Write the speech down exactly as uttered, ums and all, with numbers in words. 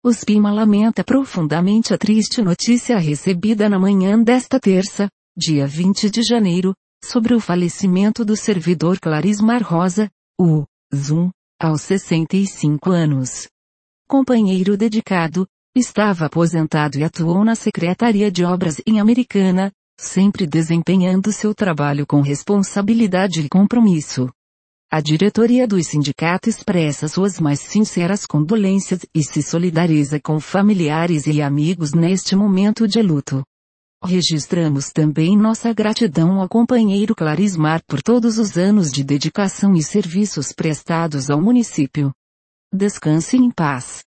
O SPIMA lamenta profundamente a triste notícia recebida na manhã desta terça, dia vinte de janeiro, sobre o falecimento do servidor Clarismar Rosa, o Zoom, aos sessenta e cinco anos. Companheiro dedicado, estava aposentado e atuou na Secretaria de Obras em Americana, sempre desempenhando seu trabalho com responsabilidade e compromisso. A diretoria do sindicato expressa suas mais sinceras condolências e se solidariza com familiares e amigos neste momento de luto. Registramos também nossa gratidão ao companheiro Clarismar por todos os anos de dedicação e serviços prestados ao município. Descanse em paz.